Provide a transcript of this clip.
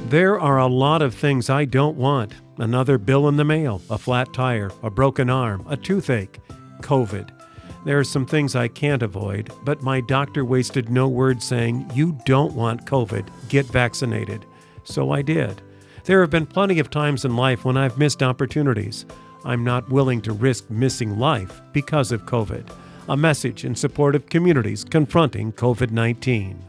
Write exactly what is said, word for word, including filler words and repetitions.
There are a lot of things I don't want. Another bill in the mail, a flat tire, a broken arm, a toothache, COVID. There are some things I can't avoid, but my doctor wasted no words saying, "You don't want COVID, get vaccinated." So I did. There have been plenty of times in life when I've missed opportunities. I'm not willing to risk missing life because of COVID. A message in support of communities confronting COVID nineteen.